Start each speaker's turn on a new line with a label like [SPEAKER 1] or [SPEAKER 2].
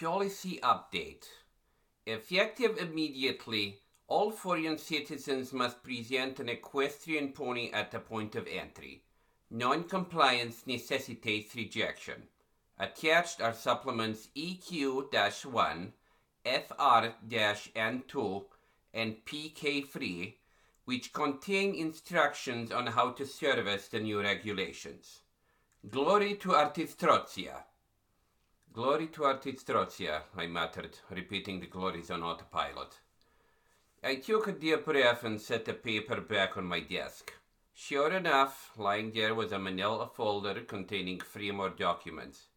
[SPEAKER 1] Policy update. Effective immediately, all foreign citizens must present an equestrian pony at the point of entry. Non-compliance necessitates rejection. Attached are supplements EQ-1, FR-N2, and PK-3, which contain instructions on how to service the new regulations. Glory to Artistrozia. Glory to Artistrozia, I muttered, repeating the glories on autopilot. I took a deep breath and set the paper back on my desk. Sure enough, lying there was a manila folder containing 3 more documents.